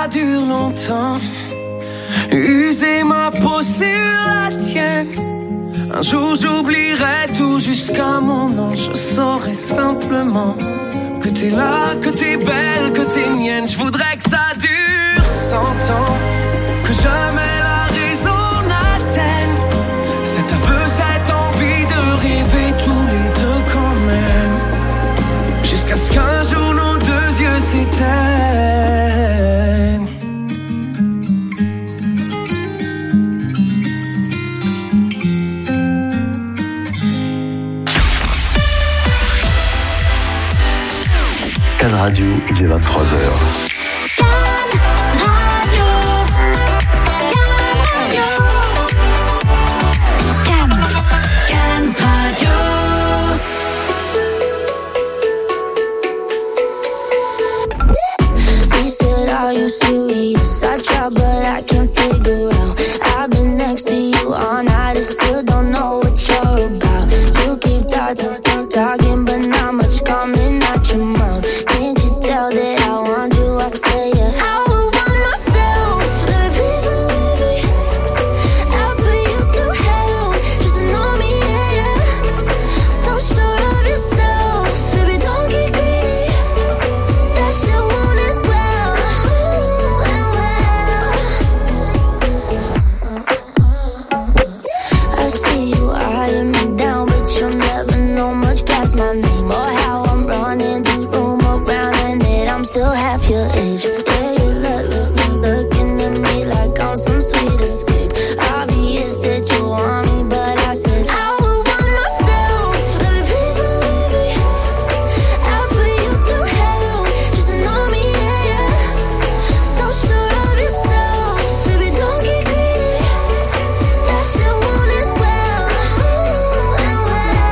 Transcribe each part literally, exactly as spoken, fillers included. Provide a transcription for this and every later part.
ça dure longtemps. User ma peau sur la tienne. Un jour j'oublierai tout jusqu'à mon nom. Je saurai simplement que t'es là, que t'es belle, que t'es mienne. Je voudrais que ça dure cent ans, que jamais la raison n'atteigne cet aveu, cette envie de rêver tous les deux quand même, jusqu'à ce qu'un jour nos deux yeux s'éteignent. Can Radio, il est vingt-trois heures. Talking, but not much coming out your mouth. Can't you tell that I want you? I say yeah. I would want myself, baby, please believe me. I'll put you through hell, just to know me, yeah, yeah. So sure of yourself, baby, don't get greedy. That shit want it well, ooh, and well. I see you eyeing me down, but you'll never know much past my name or how I'm running this room around, and that I'm still half your age. Yeah, you look, look, look, looking at me like I'm some sweet escape. Obvious that you want me, but I said I would want myself, baby, please believe me. I'll put you through hell, just to know me, yeah, yeah. So sure of yourself, baby, don't get greedy. That shit want it well, ooh, and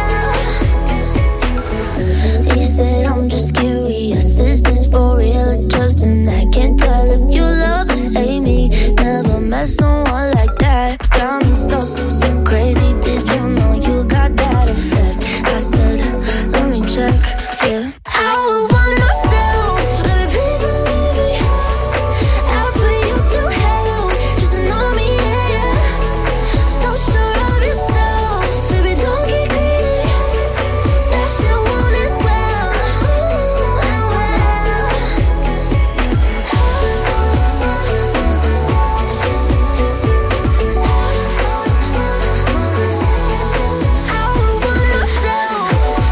well. He said I'm just curious, is this for real or just an act? Can't tell if you love or hate me. Never met someone like that. Got me so, so crazy. Did you know you got that effect? I said, let me check, yeah. I would want myself, baby, please believe me. I'll put you through hell, just to know me, yeah, yeah. So sure of yourself, baby, don't get greedy. That shit want it well, ooh, and well. I would want myself.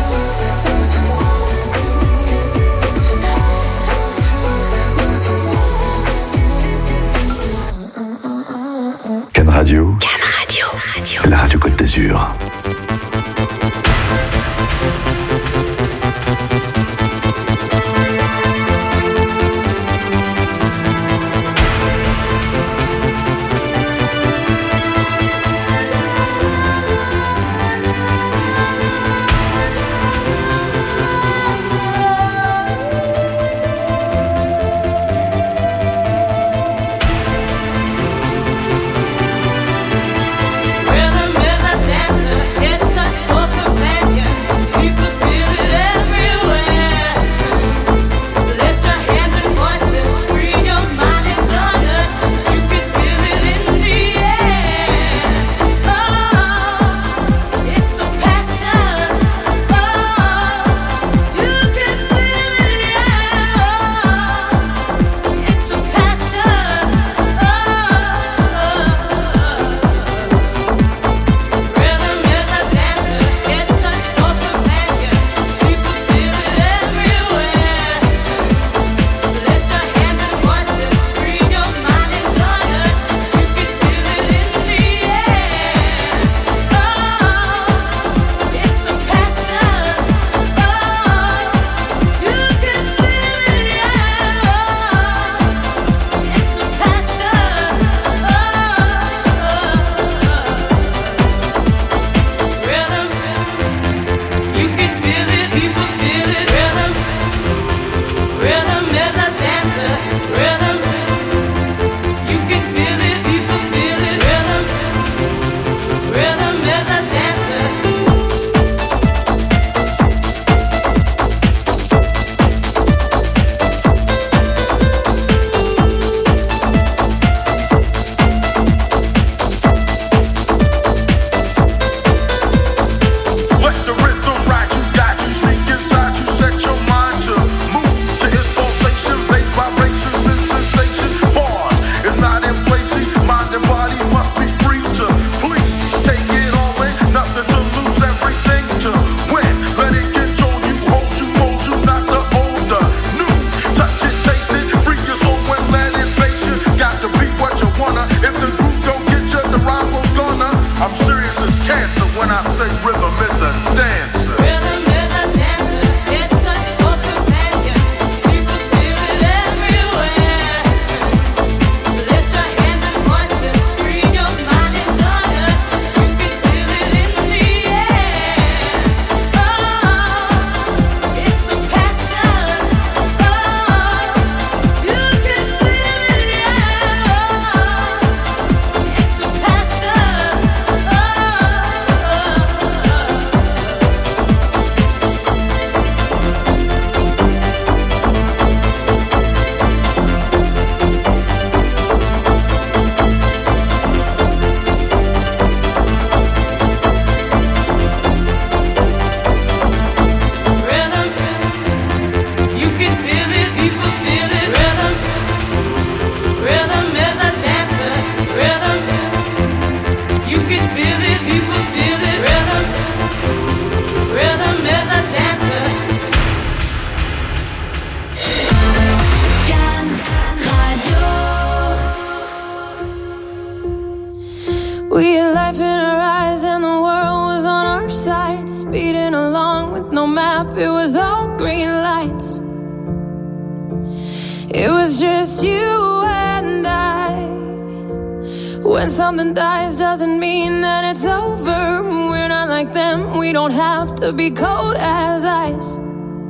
Can Radio. Can Radio. La radio Côte d'Azur. Rhythm is a dancer. speeding along with no map. It was all green lights. It was just you and I. When something dies doesn't mean that it's over. We're not like them, we don't have to be cold as ice.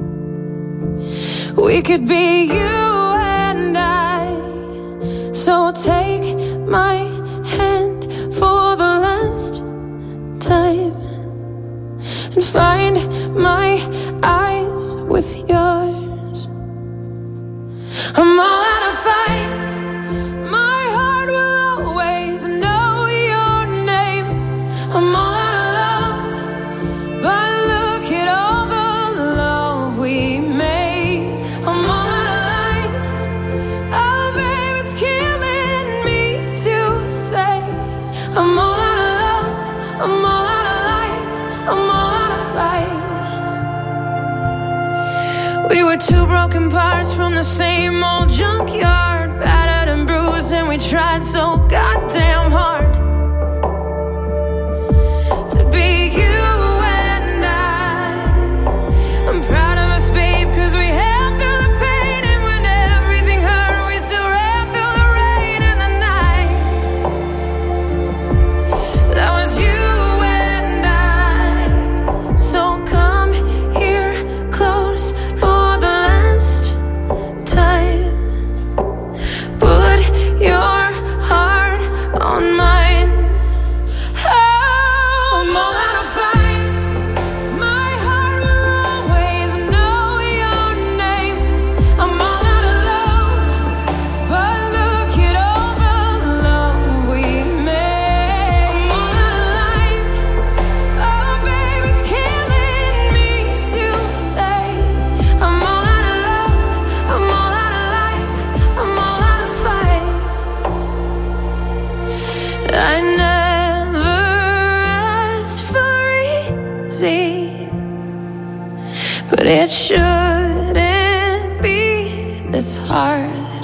We could be you and I. So take my hand for the last time and find my eyes with yours. I'm all out of fight. My heart will always know your name. I'm all out of love, but look at all the love we made. I'm all out of life. Oh, babe, it's killing me to say. I'm all out of love. I'm all out of life. I'm all out of fight. We were two broken parts from the same old junkyard, battered and bruised, and we tried so goddamn hard to be you and I. I'm proud of us, babe, cause we held through the pain, and when everything hurt, we still ran through the rain and the night. That was you and I. So come here close for the last time. Put your heart on mine. Oh, I'm all out of fight. My heart will always know your name. I'm all out of love, but look at all the love we made. I'm all out of life. Oh, babe, it's killing me to say. I'm all out of love. I'm all out of life. I'm all out of fight. I never asked for easy, but it shouldn't be this hard.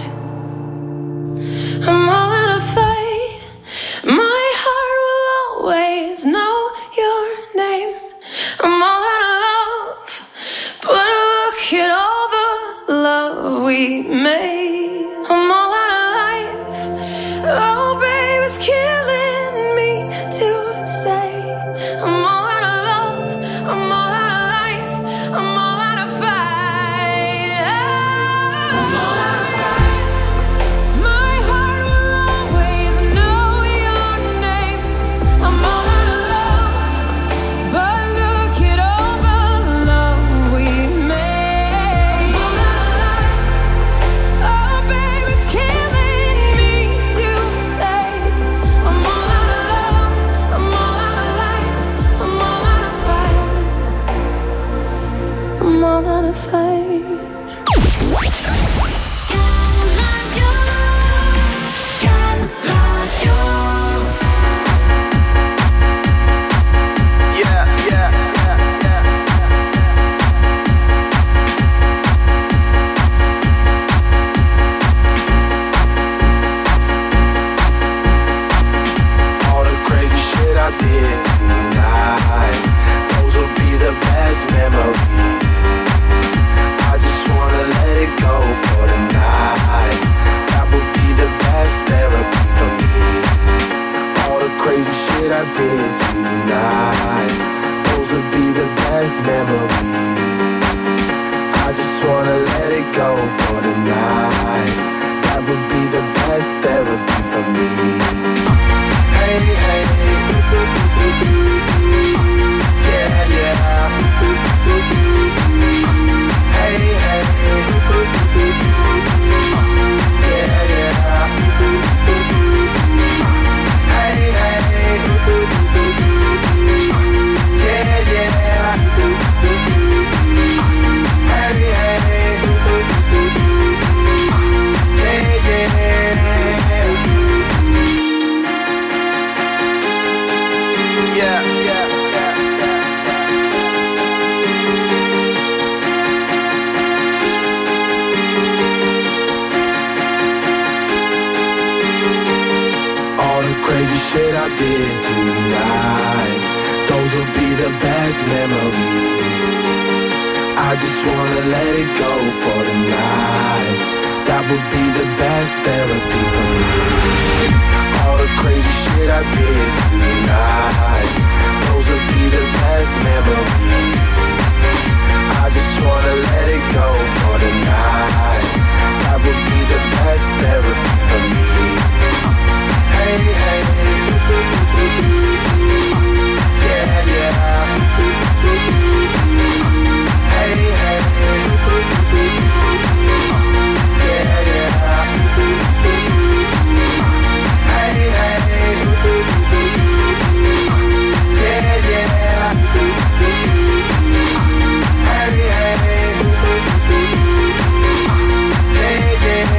I'm all out of fight. My heart will always know your name. I'm all out of love, but look at all the love we made. I'm all out of life. Oh, babe, it's killing me to say. I'm all out of love. I'm all out of life. I'm all out of fight. I'm all out of fight. My heart will always know your name. I'm all out of love, but look at all the love we made. I'm all out of life. Oh, babe, it's killing me to say. I'm all out of love. I'm all out of life. I'm all out of fight. I'm all out of fight. Yeah, yeah, yeah, yeah. All the crazy shit I did tonight, those will be the best memories. I just wanna let it go for the night. That would be the best therapy for me. All the crazy shit I did tonight, those would be the best memories. I just wanna let it go for the night. That would be the best therapy for me. Hey, hey, ooh, ooh, ooh, ooh. Yeah, yeah. Hey, hey, ooh, ooh, ooh, ooh. Yeah, yeah. Hey, hey, ooh, ooh, ooh, ooh. Yeah, yeah. Hey, hey, ooh, ooh, ooh, ooh. Yeah, yeah. Yeah, yeah, yeah, yeah. All the crazy shit I did tonight, those will be the best memories. I just wanna let it go for tonight. That would be the best therapy for me. All the crazy shit I did tonight, those will be the best memories. I just wanna let it go for tonight. That would be the best therapy for me. Hey, hey, yeah, yeah. Hey, hey, yeah, yeah. Hey, hey, yeah, yeah. Hey, hey,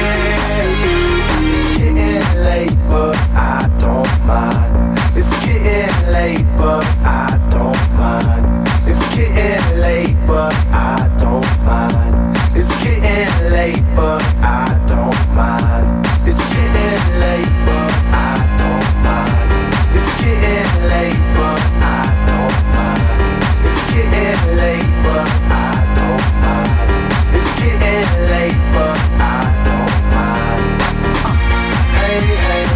it's getting late, but I don't mind. It's getting late, but I don't mind. It's getting late, but I don't mind. It's getting late, but I don't mind. It's getting late, but I don't mind. It's getting late, but I don't mind. It's getting late, but I don't mind. It's getting late, but I don't mind. Uh, hey, hey,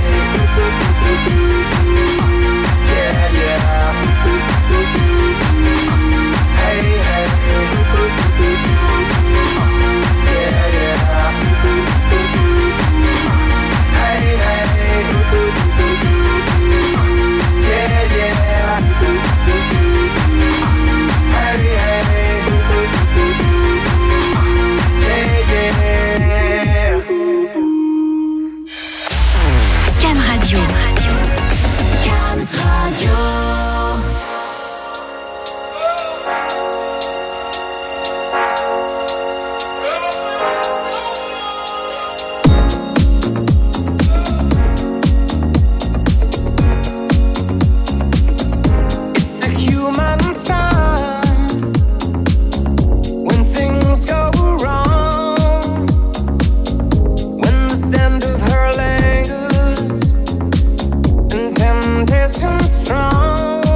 yeah, yeah. Hey, hey, yeah, yeah. Hey, hey, yeah, yeah. Hey, hey, yeah, yeah. Can Radio. Can Radio. Strong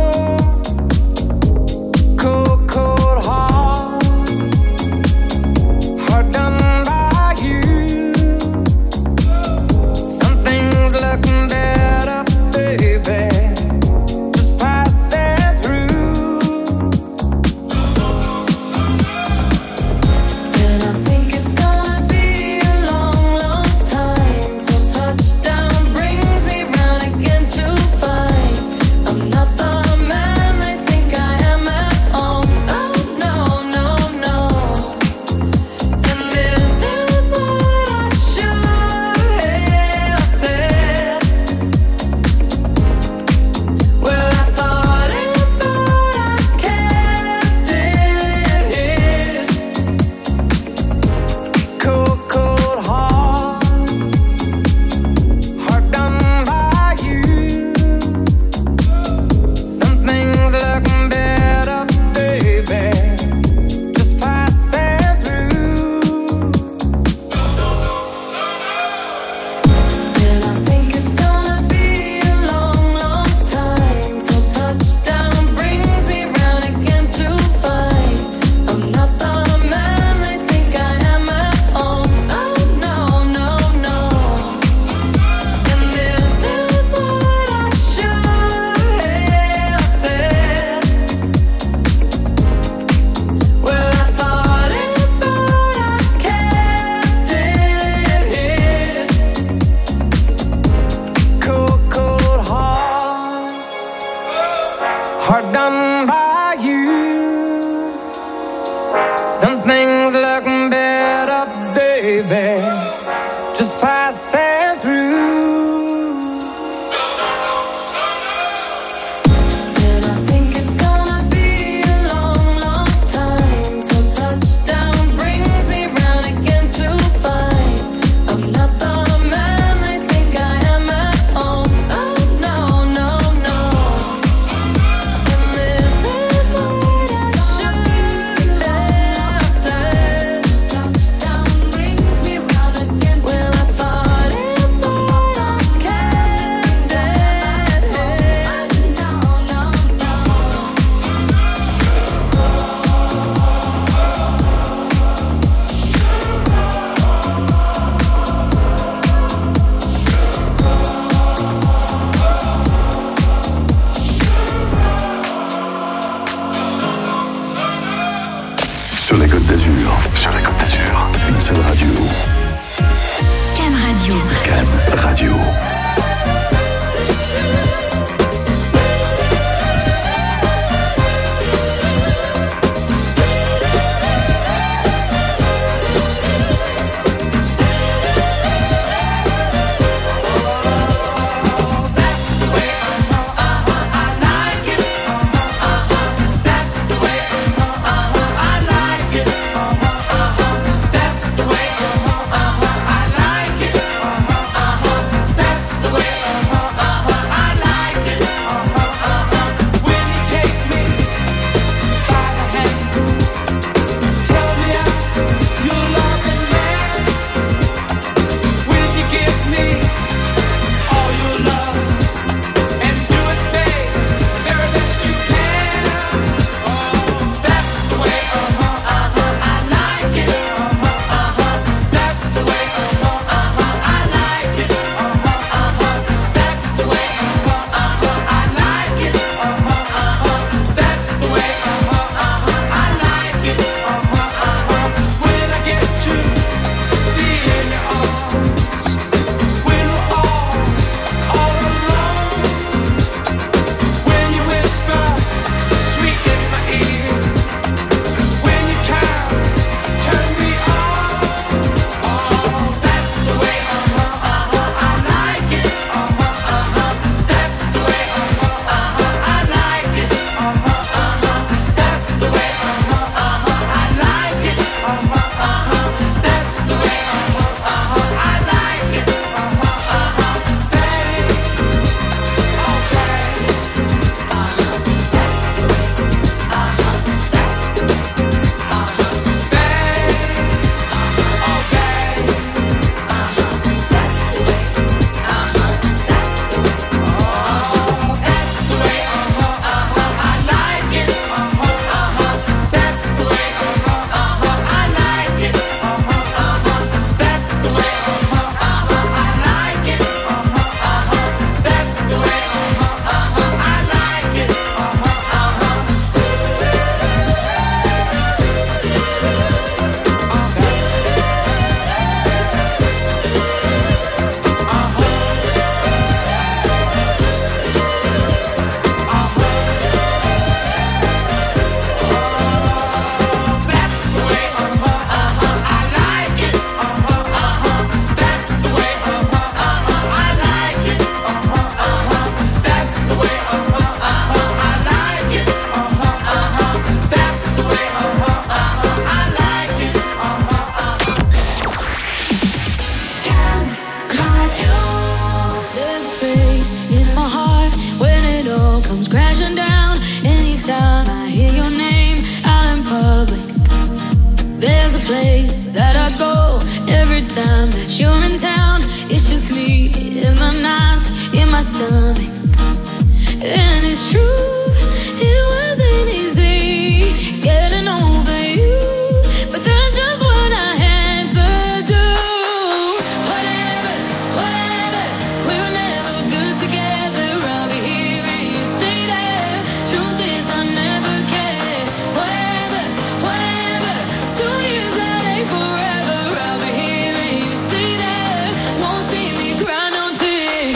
comes crashing down anytime I hear your name out in public. There's a place that I go every time that you're in town. It's just me in the nights, in my stomach. And it's true, it wasn't easy getting over you, but that's just what I had to do. Whatever, whatever, we were never good together. I'll be here and you stay there. Truth is I never cared. Whatever, whatever, two years that ain't forever. I'll be here and you stay there. Won't see me cry no tears.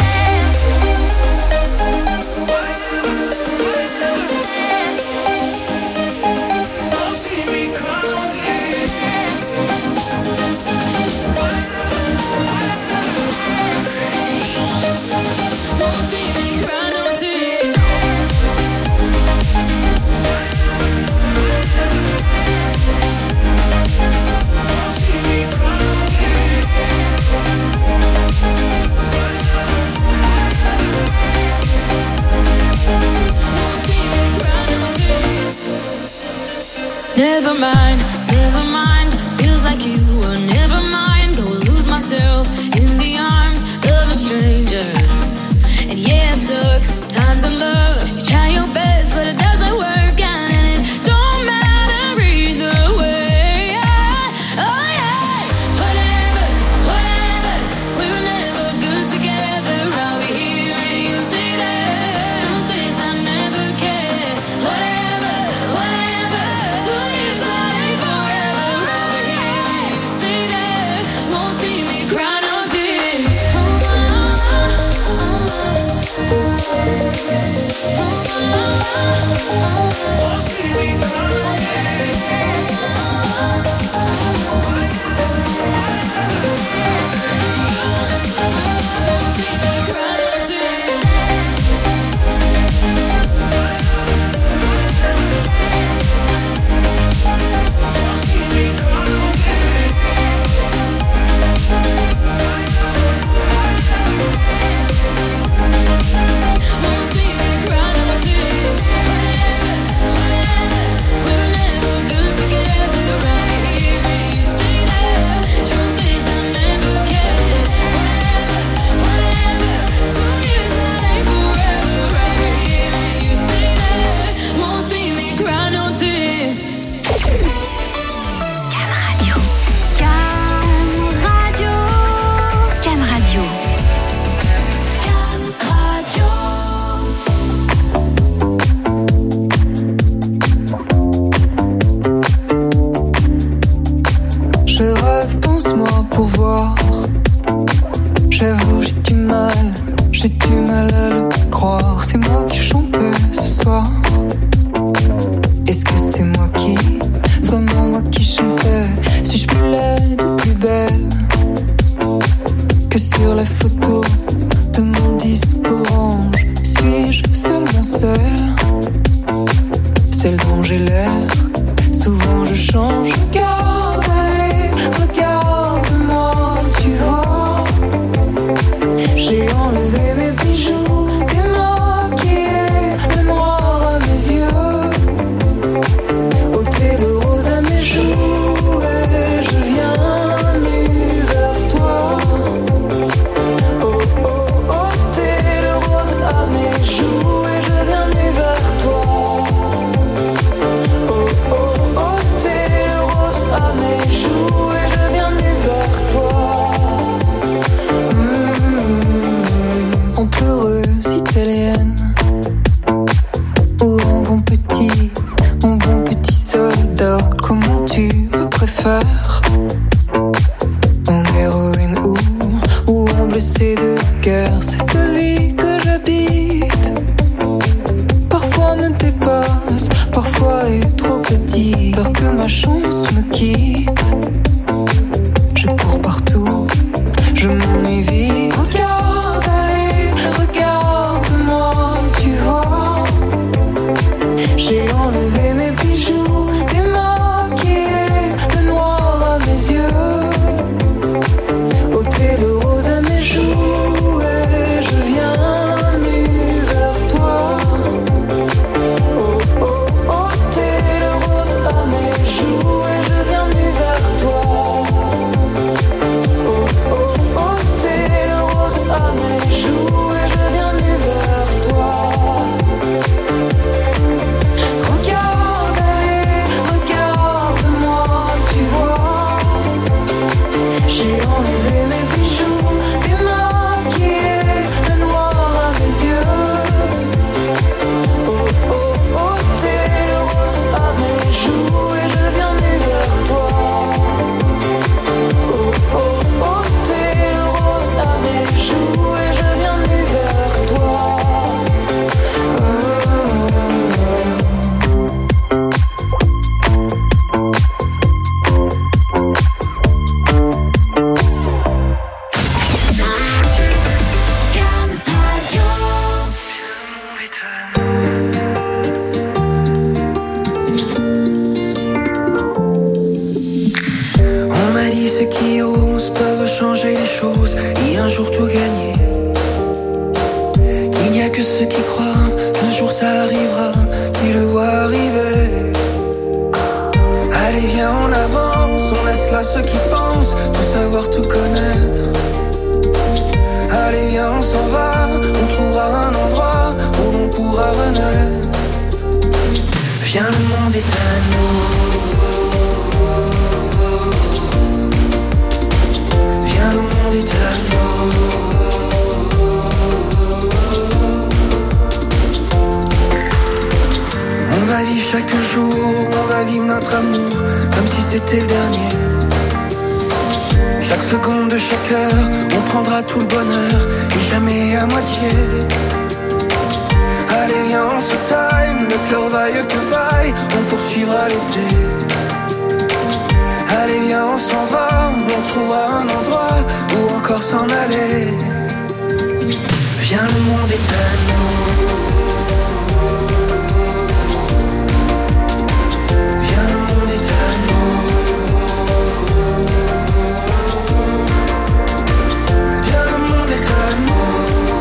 Never mind, never mind. Feels like you were never mind. Go lose myself in the arms of a stranger. And yeah, it sucks sometimes in love. You try your best, but it doesn't work out, and it don't matter either way. Yeah. Oh yeah, whatever, whatever. We were never good together. I'll be here and you stay there. Truth is I never cared. Whatever, whatever. Two years that ain't forever. I'll be here and you stay there. Won't see me cry no tears. Oh, oh, oh, oh, oh. Won't see me cry no ôter le rose à mes joues, et je viens nu que ceux qui croient qu'un jour ça arrivera, qui le voient arriver. Allez viens on avance, on laisse là ceux qui pensent tout savoir, tout connaître. Allez viens on s'en va, on trouvera un endroit où l'on pourra renaître. Viens le monde est à nous. Viens le monde est à nous. On va vivre chaque jour, on va vivre notre amour comme si c'était le dernier. Chaque seconde de chaque heure, on prendra tout le bonheur et jamais à moitié. Allez viens on se time, le cœur vaille que vaille, on poursuivra l'été. Allez viens on s'en va, on trouvera un endroit où encore s'en aller. Viens le monde est à nous. Viens le monde est à nous. Viens le monde est à nous.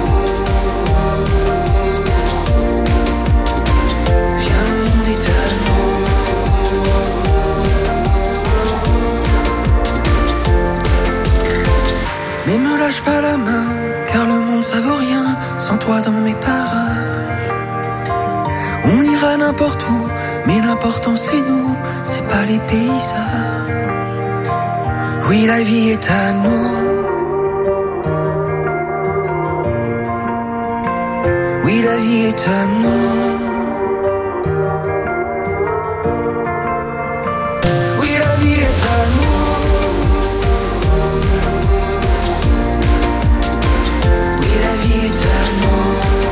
Viens le monde est à nous. Mais me lâche pas la main, car le monde ça vaut rien sans toi dans mes parages. On ira n'importe où, mais l'important c'est nous, c'est pas les paysages. Oui la vie est à nous. Oui la vie est à nous. Oui la vie est à nous. La vie est à nous.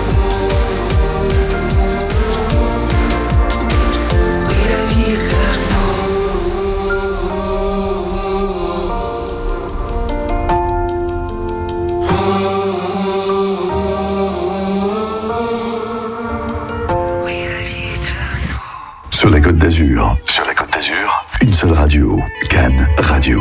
Oui, la vie est à nous. Oui, la vie est à nous. Sur la Côte d'Azur, sur la Côte d'Azur, une seule radio, Cannes Radio.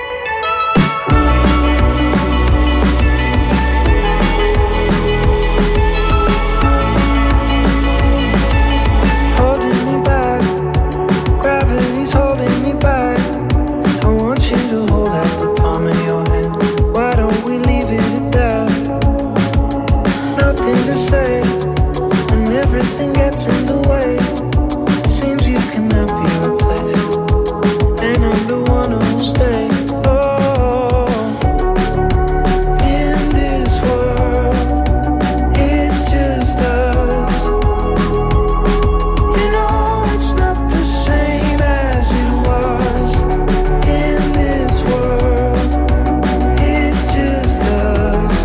In the way, seems you cannot be replaced, and I'm the one who'll stay. Oh, in this world, it's just us. You know it's not the same as it was. In this world, it's just us.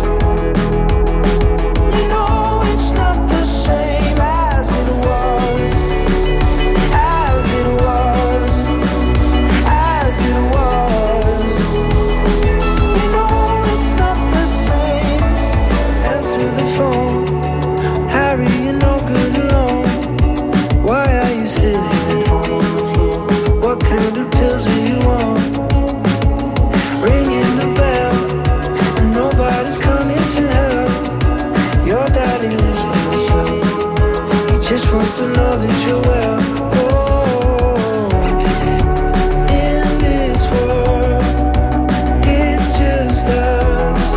You know it's not the same as it was, as it was, as it was. You know it's not the same. Answer the phone, Harry, you're no good alone. Why are you sitting at home on the floor? What kind of pills are you on? Ringing the bell, and nobody's coming to help. Your daddy lives by himself. He just wants to know that you're well. Oh, in this world, it's just us.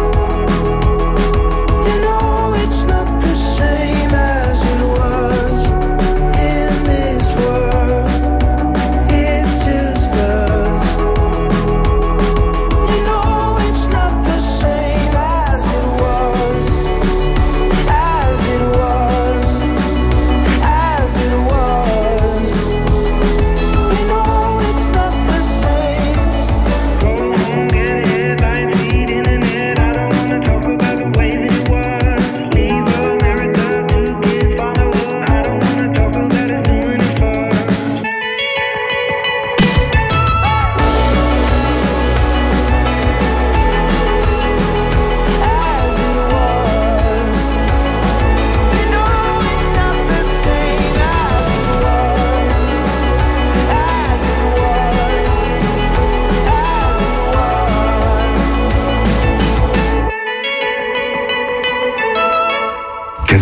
You know it's not the same as it was. In this world, it's just us. You know it's not the same as it was, as it was, as it was.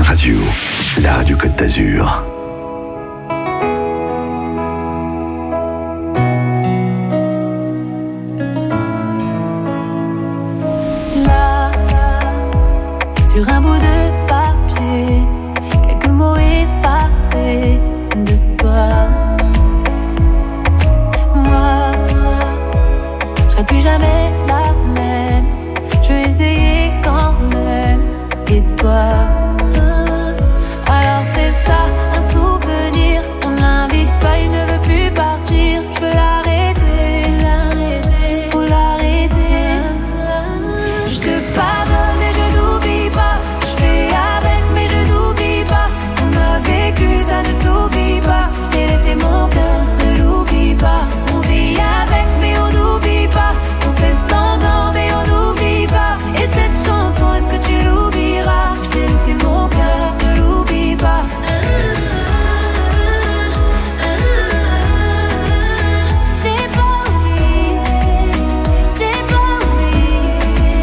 Radio, la radio Côte d'Azur. Là, sur un bout de papier, quelques mots effacés de toi. Moi, je serai plus jamais la même. Je vais essayer quand même. Et toi? Alors c'est ça, un souvenir. On l'invite pas, il ne veut plus partir. Je veux l'arrêter, l'arrêter, faut l'arrêter. Je te pardonne et je n'oublie pas. Je fais avec mais je n'oublie pas. Ce qu'on a vécu, ça ne s'oublie pas. Je t'ai laissé mon cœur, ne l'oublie pas. On vit avec mais on n'oublie pas. On fait semblant mais on n'oublie pas. Et cette chanson, est-ce que tu l'oublieras? Je t'ai laissé mon cœur, ne l'oublie pas. J'ai pas oublié, j'ai pas oublié.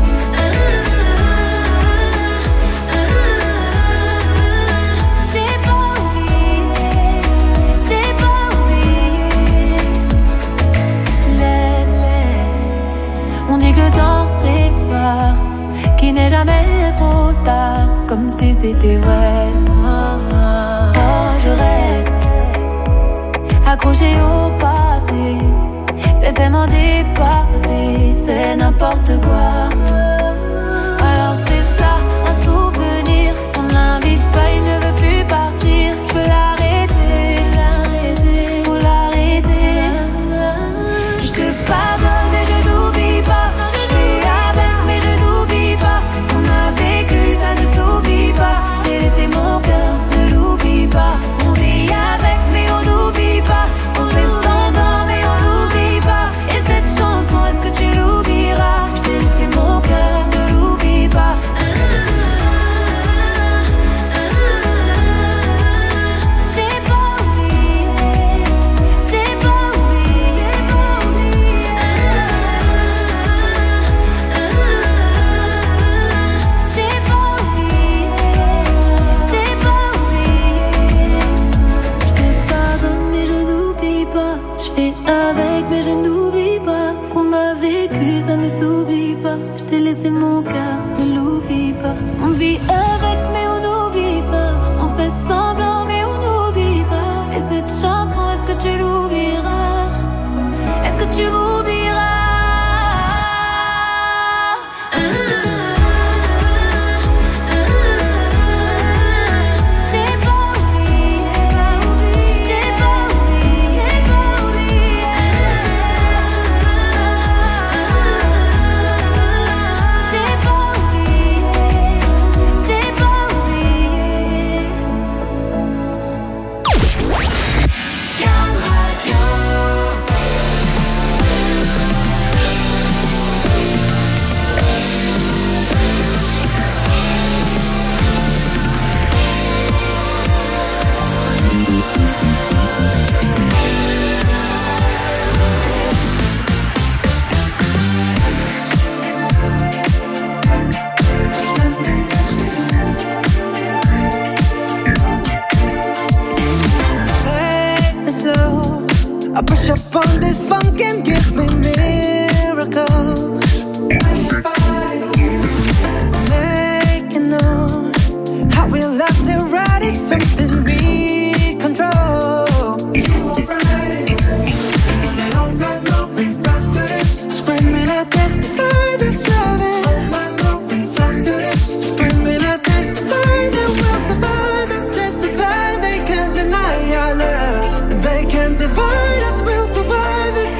J'ai pas oublié, j'ai pas oublié. Laisse, laisse. On dit que le temps répare, qu'il n'est jamais trop tard, comme si c'était vrai. Oh, je reste accroché au passé, c'est tellement dépassé, c'est n'importe quoi. Alors c'est ça, un souvenir, on l'invite pas, il ne veut plus partir. Je veux l'arrêter, l'arrêter, faut l'arrêter. Je te pardonne et je n'oublie pas. Je fais avec mais je n'oublie pas. Ce qu'on a vécu, ça ne s'oublie pas. Je t'ai laissé mon cœur, ne l'oublie pas. On vit avec mais on n'oublie pas. On fait semblant mais on n'oublie pas. Et cette chanson, est-ce que tu l'oublieras? Je t'ai laissé mon cœur, ne l'oublie pas. J'ai pas oublié, j'ai pas oublié. J'ai pas oublié, j'ai pas oublié. Je te pardonne mais je n'oublie pas. Je fais avec mais je n'oublie pas. Ce qu'on a vécu, ça ne s'oublie pas. Je t'ai laissé mon cœur, ne l'oublie pas. On vit avec mais on n'oublie pas. On fait semblant mais on n'oublie pas. Et cette chanson, est-ce que tu l'oublieras? Est-ce que tu m'oublieras? J'ai pas oublié, j'ai pas oublié, j'ai pas oublié. J'ai pas oublié, j'ai pas oublié. Cannes Radio. Take me slow. I push up on this funk and give me miracles. Make you know how we love to ride is something we control. Screaming, I testify this loving. Screaming, I testify that we'll survive the test of time. They can't deny our love. They can't divide us. We'll survive the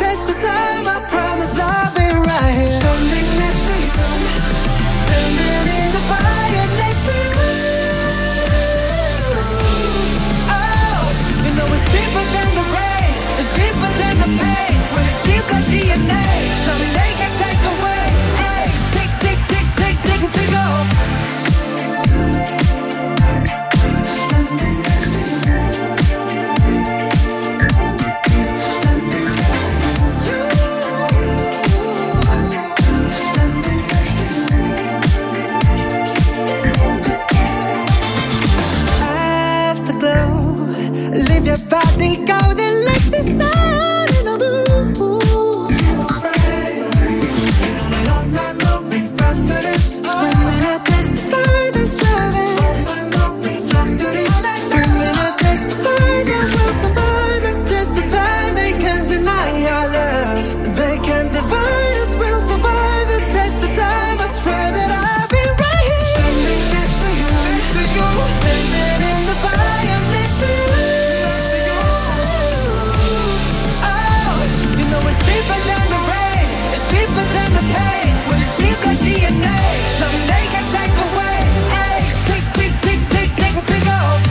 the pain when it's deep like D N A. Someday can take away. Hey, take, take, take, take, take, take off.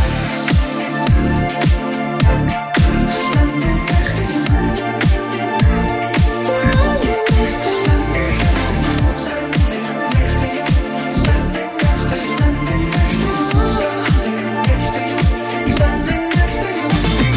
Standing next to you. Standing next to you. Standing next to you. Standing next to you. Standing next to you. Standing next to you.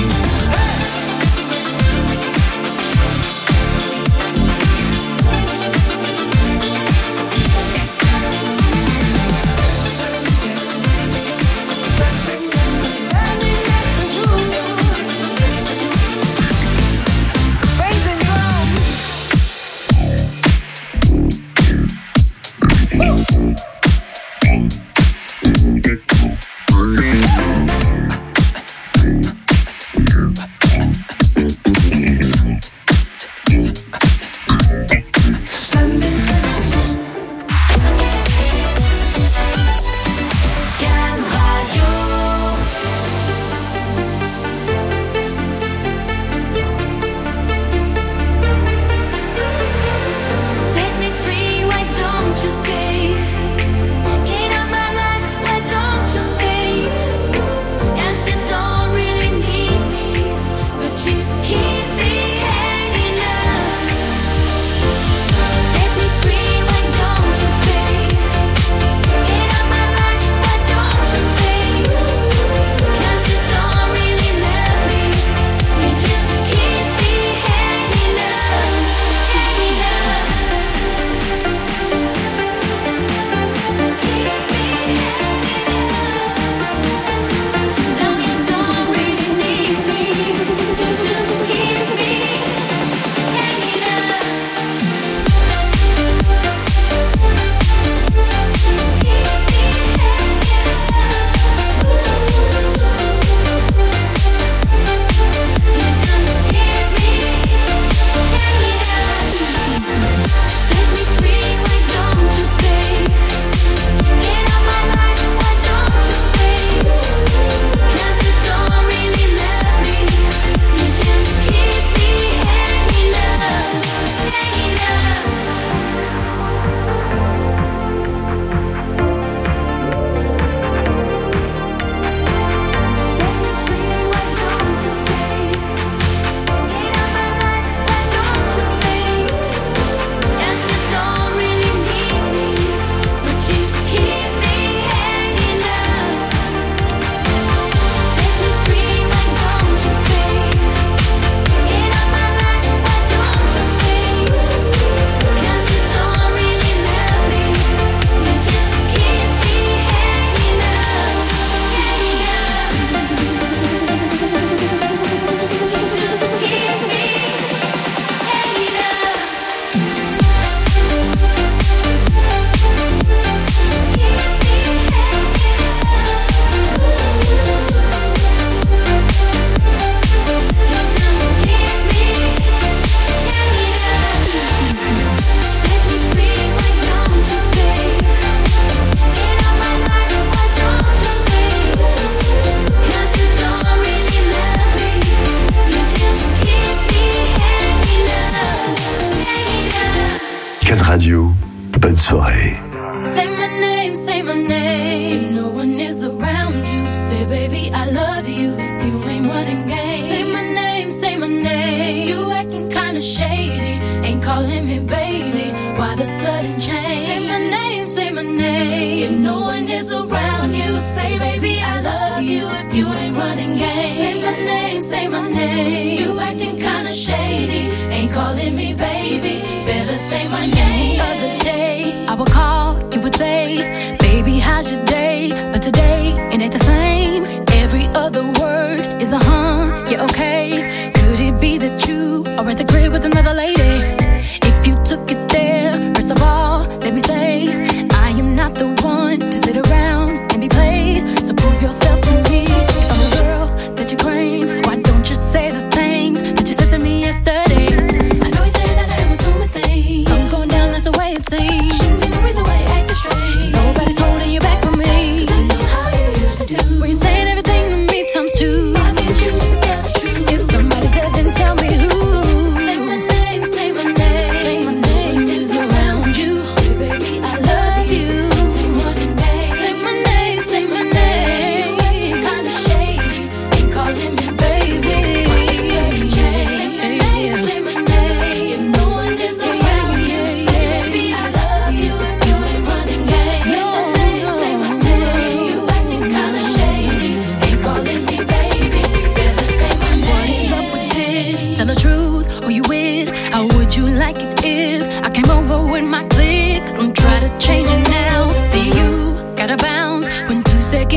Radio, bonne soirée. Say my name, say my name. If no one is around you, say baby I love you. If you ain't running game, say my name, say my name. You acting kinda shady, ain't calling me baby. Why the sudden change? Say my name, say my name. If no one is around you, say baby I love you. If you ain't running game, say my name, say my name. You acting kinda shady, ain't calling me baby. Better say my name. The other day, I would call, you would say, baby, how's your day? But today, it ain't the same. Every other word is a huh, yeah, okay. Could it be that you are at the crib with another lady? If you took it there, first of all, let me say, I am not the one to sit around and be played. So prove yourself to me. If I'm the girl that you claim, why don't you say the thing?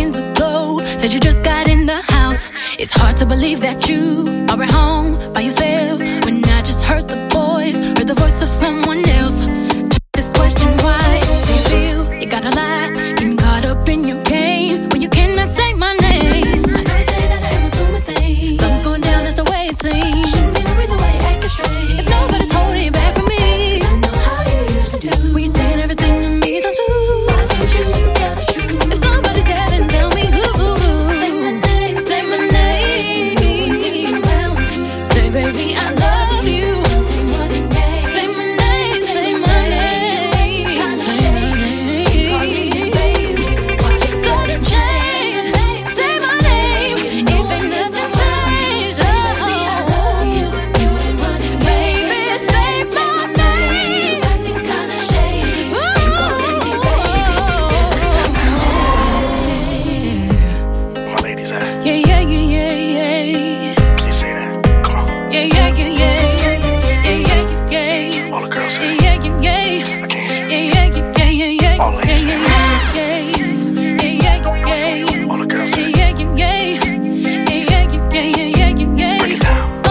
seconds ago. Said you just got in the house. It's hard to believe that you are at home by yourself. When I just heard the voice, heard the voice of someone else. This question, why do you feel you gotta lie? Getting caught up in your game when you cannot say my name. I know you say that I'm assuming things. Something's going down, that's the way it seems. Shouldn't be the reason why you're acting strange. If nobody's holding back from me, 'cause I know how you usually do. When you're saying everything to me, don't you? Why can't you just tell the truth? If somebody's there, then tell me who. Say my name, say my name. Say, baby, I love you. Say my name, say my name. Sudden change, say my name. Even nothing changed. Oh, baby, say my name. My ladies at? Yeah, yeah, yeah, yeah, yeah. Can you say that? Come on. Yeah, yeah, yeah, yeah. Yeah, yeah, yeah, yeah. All the girls say. Yeah, yeah, yeah. I can't. Yeah, yeah, yeah, yeah, yeah. All ladies say. Yeah, yeah, yeah, yeah. All the girls say. Yeah, yeah, yeah. Yeah, yeah, yeah, yeah, yeah, yeah. Break it down. Oh.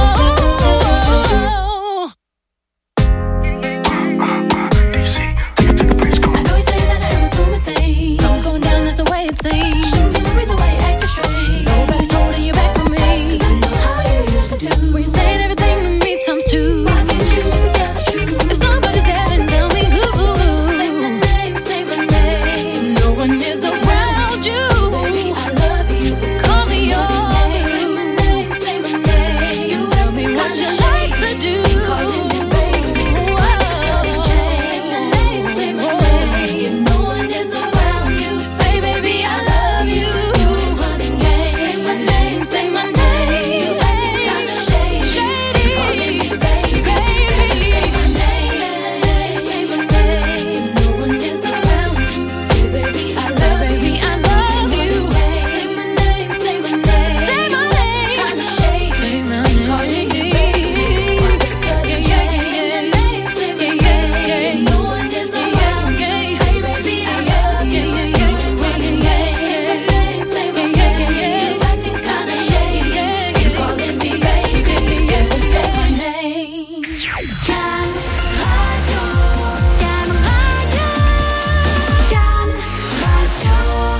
D C, take it to the bridge. Come I on. know you say that I'm assuming things. Something's going down, that's the way it seems. Shouldn't be the reason why you're acting strange. Nobody's holding you back from me, 'cause I know how you usually do. When you're saying everything to me times two. Why can't you just tell the truth? If somebody's there, then tell me who. Say my name, say my name. No one is around you. Baby, I love you. Call me on you. Say my name, say my name. You tell me what you like to do. Calling me baby. Sudden change. Say my name. No one is around you. Say, baby, I love you. You running game. Say my name, say my name. You acting kinda shady. Shady. Calling me baby. Baby. Say my name. Say my name. No one is around you. Say, baby, I love you. Baby, I love you. Say my name, say my name. Say my name. Kinda shady. Say my name. Calling me baby. Sudden change. Say my name. No one is around you. Say, baby, I love you. You running game. Say my name, say my name. You acting kinda shady. You calling me baby. Say my name. Can Radio, Can Radio, Can Radio.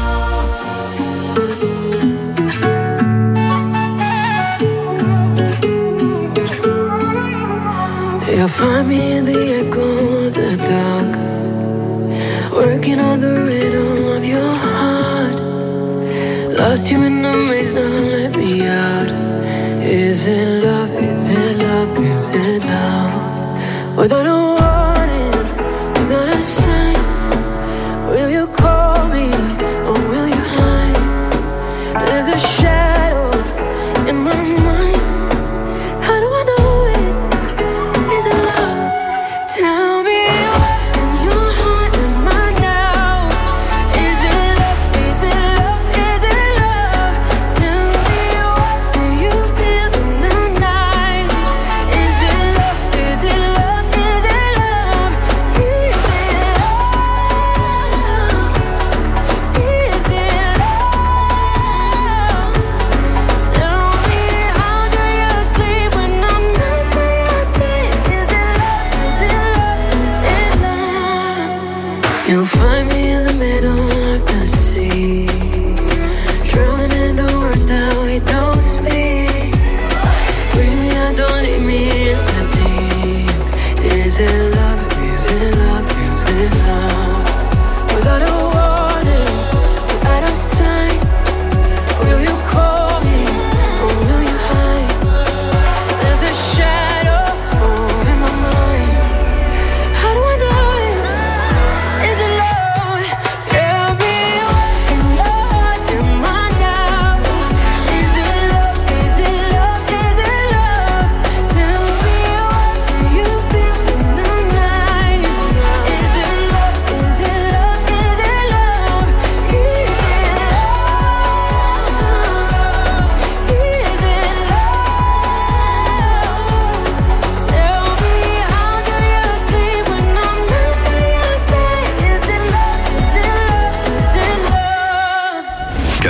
You'll find me in the echo of the dark, working on the rhythm of your heart. Lost you in the maze, now let me out. Is it love, is it love, is it love? Without a warning, without a sign, will you call me or will you hide? There's a shadow in my mind. How do I know it? Is it love? Tell me what's in your heart and mind now. Is it love? Is it love? Is it love? Tell me what do you feel in the night? Is it love? Is it love? Is it love? Is it love?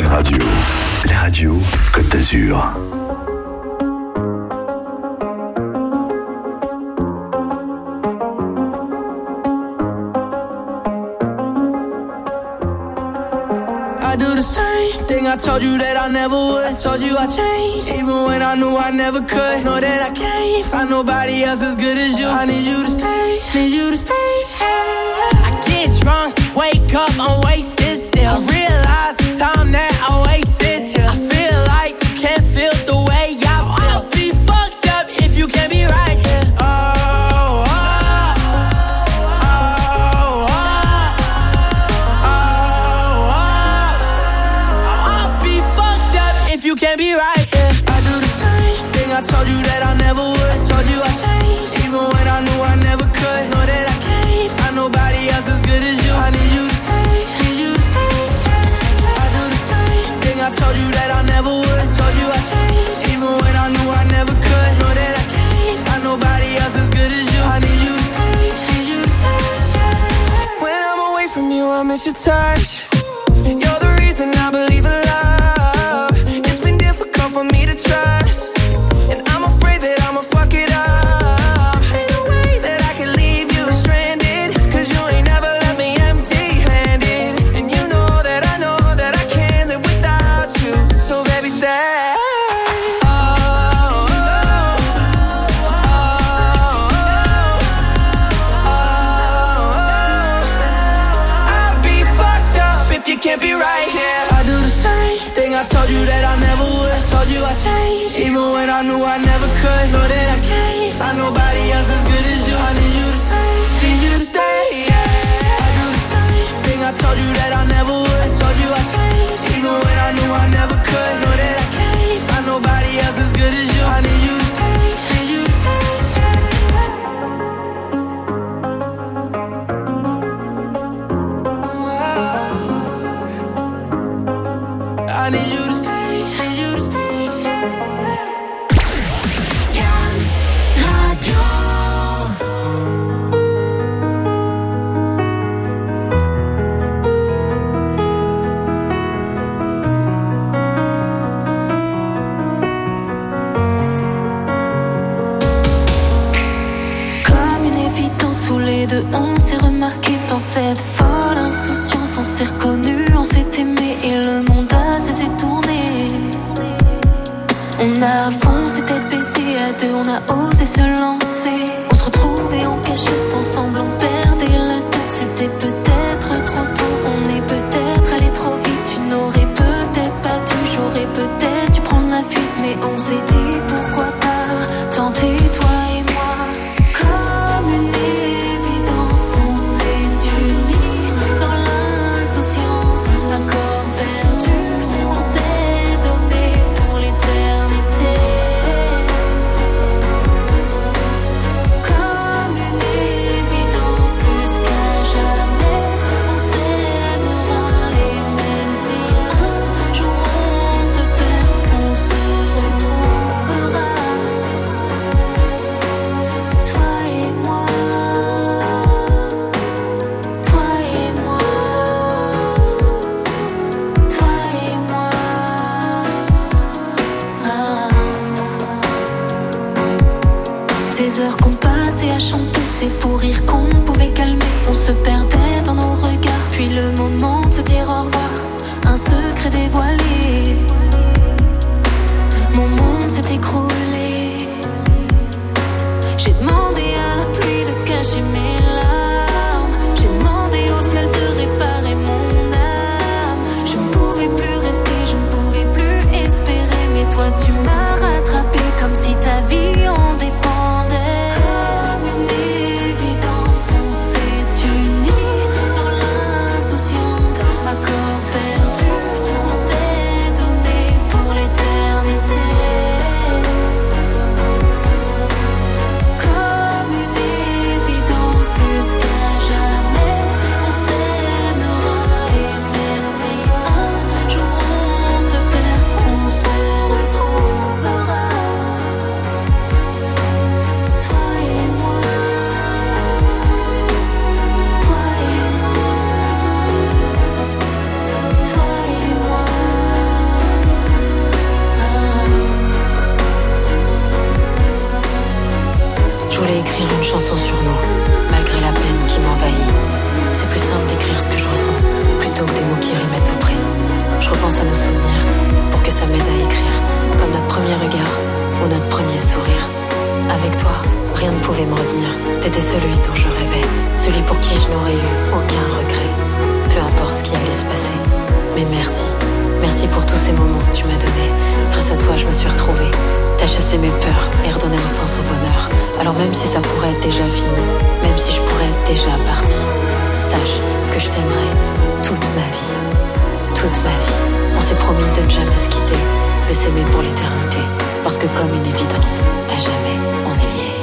Can Radio, la radio Côte d'Azur. I do the same thing I told you that I never would. I told you I changed, even when I knew I never could. Know that I can't find nobody else as good as you. I need you to stay, need you to stay. I get drunk, wake up, I'm wasted still. I realize the time that I wasted here. I feel like you can't feel the way I feel. I'll be fucked up if you can't be right here. Oh, oh, oh, oh, oh, oh. I'll be fucked up if you can't be right here. I do the same thing I told you that I never would. I told you I changed, even when I knew I never could. Know that I can't find nobody else as good as you. I need you to stay, need you to stay. I do the same thing I told you that I never would. I told you I changed, even when I knew I never could. Know that I can't find nobody else as good as you. I need you to stay, need you to stay. When I'm away from you, I miss your touch. You're the reason I believe in love. It's been difficult for me to trust, and I'm afraid that I'ma fuck it up. Ain't no way that I can leave you stranded, cause you ain't never left me empty-handed. And you know that I know that I can't live without you. So baby, stay. Oh, oh, oh, oh, oh. I'll be fucked up if you can't be right here. I do the same thing I told you that I never would. I told you I changed, even when I knew I never could. Know that I can't find nobody else as good as you. I need you to stay, need you to stay, yeah. I do the same thing I told you that I never would. I told you I changed, even when I knew I never could. Know that I can't find nobody else as good as you. I need you to stay, need you to stay. I need you to stay, need you to stay. Can Radio. Comme une évidence, tous les deux on s'est remarqué dans cette folle insouciance. On s'est reconnus, on s'est aimé et le monde a cessé de tourner. On a foncé tête baissée à deux, on a osé se lancer. On se retrouvait en cachette ensemble, on perdait la tête. C'était peut-être trop tôt, on est peut-être allé trop vite. Tu n'aurais peut-être pas dû, j'aurais peut-être dû prendre la fuite. Mais on s'est dit pourquoi pas tenter toi et moi. Comme une évidence, on s'est unis dans l'insouciance. Accord perdu, on s'est donné pour l'éternité. Comme une évidence, plus qu'à jamais, on s'aimera. Et même si un jour on se perd, on se retrouvera. Toi et moi, toi et moi, toi et moi. Ah. Ces heures qu'on passait à chanter, ces fous rires qu'on pouvait calmer. On se perdait dans nos regards, puis le moment de se dire au revoir. Un secret dévoilé, mon monde s'est écroulé. J'ai demandé à la pluie de cacher mes larmes. J'ai demandé au ciel de réparer mon âme. Je ne pouvais plus rester, je ne pouvais plus espérer. Mais toi tu m'as rattrapé comme si ta vie en dépendait. rien ne pouvait me retenir. T'étais celui dont je rêvais, celui pour qui je n'aurais eu aucun regret. Peu importe ce qui allait se passer. Mais merci, merci pour tous ces moments que tu m'as donnés. Grâce à toi je me suis retrouvée. T'as chassé mes peurs et redonné un sens au bonheur. Alors même si ça pourrait être déjà fini, même si je pourrais être déjà partie, sache que je t'aimerai toute ma vie. Toute ma vie. On s'est promis de ne jamais se quitter, de s'aimer pour l'éternité. Parce que comme une évidence, à jamais on est liés.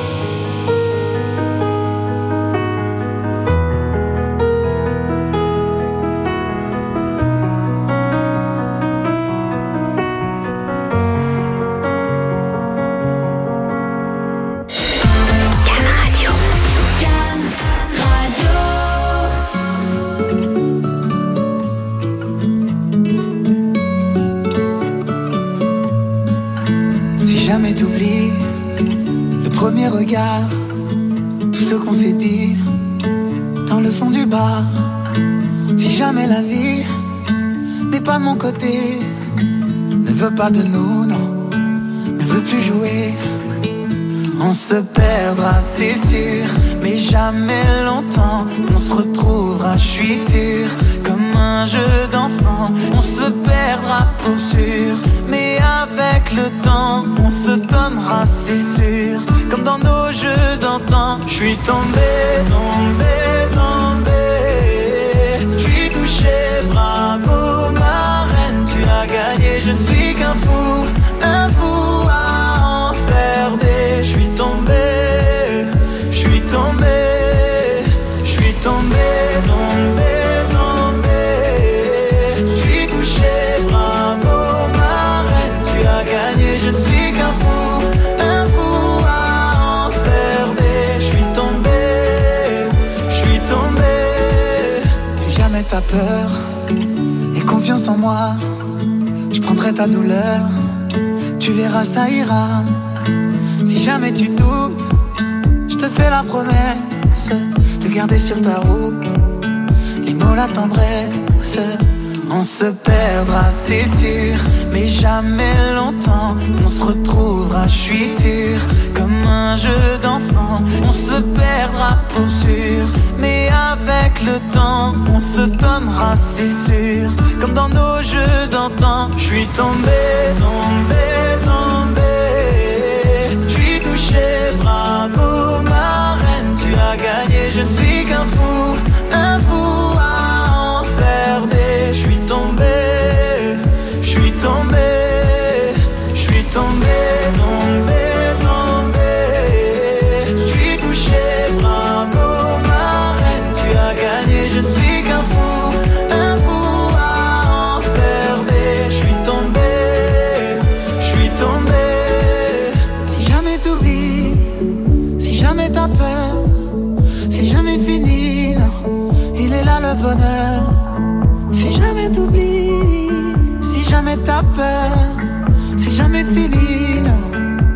Regard, tout ce qu'on s'est dit dans le fond du bar. Si jamais la vie n'est pas de mon côté, ne veut pas de nous, non, ne veut plus jouer, on se perdra, c'est sûr, mais jamais longtemps. On se retrouvera, je suis sûr, comme un jeu d'enfant. On se perdra pour sûr, mais avec le temps, on se donnera, c'est sûr, comme dans nos jeux d'antan. Je suis tombé, tombé, tombé. Je suis touché, bravo ma reine, tu as gagné. Je ne suis qu'un fou, un fou à enfermer. Je suis tombé, je suis tombé, je suis tombé, tombé, tombé. Je suis touché, bravo ma reine, tu as gagné. Je ne suis qu'un fou, un fou à enfermer. Je suis tombé, je suis tombé. Si jamais t'as peur et confiance en moi, je prendrai ta douleur, tu verras ça ira. Si jamais tu doutes, je te fais la promesse de garder sur ta route les mots, la tendresse. On se perdra, c'est sûr, mais jamais longtemps. On se retrouvera, je suis sûr, comme un jeu d'enfant. On se perdra pour sûr, mais avec le temps, on se donnera, c'est sûr, comme dans nos jeux d'antan. Je suis tombé, tombé, tombé. Je suis touché, bravo ma reine, tu as gagné. Je suis qu'un fou, un fou à enfermer. Je suis tombé, je suis tombé, je suis tombé, tombé, tombé. Je suis touché, bravo ma reine, tu as gagné. Je suis qu'un fou, un fou à enfermer. Je suis tombé, je suis tombé. Si jamais t'oublies, si jamais t'as peur, si jamais fini, non, il est là le bonheur. Si jamais t'oublies, si jamais t'as peur, si jamais fini, non,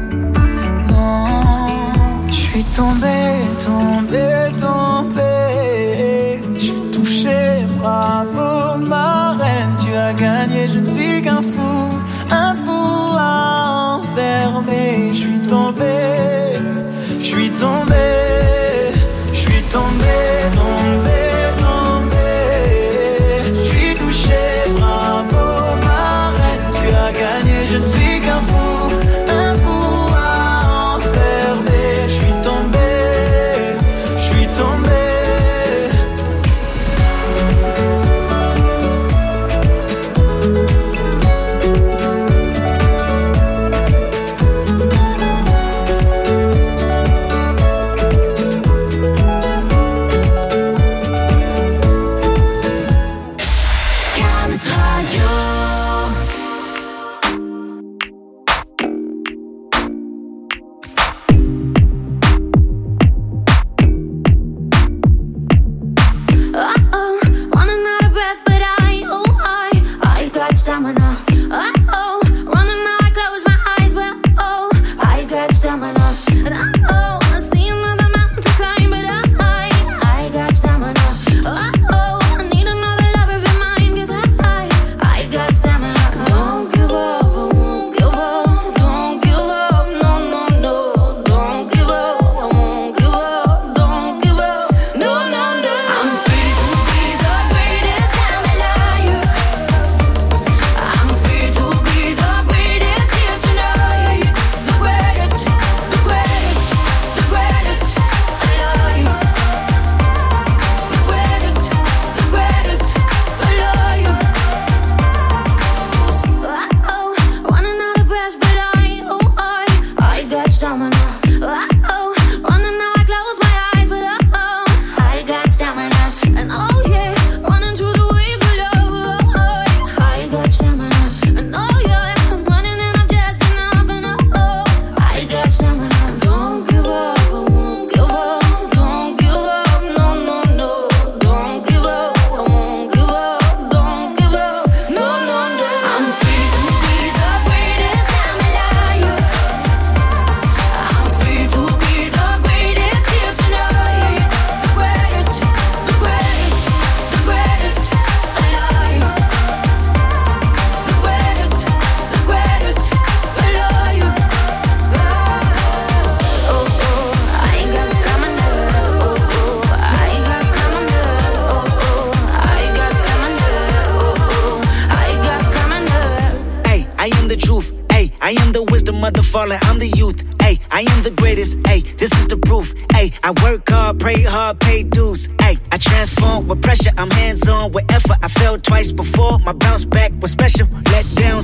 non. Je suis tombé, tombé, tombé. Je suis touché, bravo ma reine, tu as gagné. Je ne suis qu'un fou, un fou à enfermer. Je suis tombé, je suis tombé, je suis tombé, tombé, tombé. Je suis touché, bravo ma reine, tu as gagné. Je ne suis qu'un fou, un fou à enfermer. Je suis tombé, je suis tombé. I'm free to be the greatest, I'm alive. I'm free to be the greatest here tonight. The greatest, the greatest, the greatest alive. The greatest, the greatest alive. Oh, oh, I ain't got stamina. Oh, oh, I ain't got stamina. Oh, oh, I got stamina. Oh, oh, I got stamina. Ay, I am the truth. Ay, I am the wisdom of the fallen. I'm the youth. Ay, I am the greatest. Ay, this is the proof. Ay, I work hard, pray hard, pay dues. Ay, I transform with pressure. I'm hands on with effort. I fell twice before. My bounce back was special. Let down.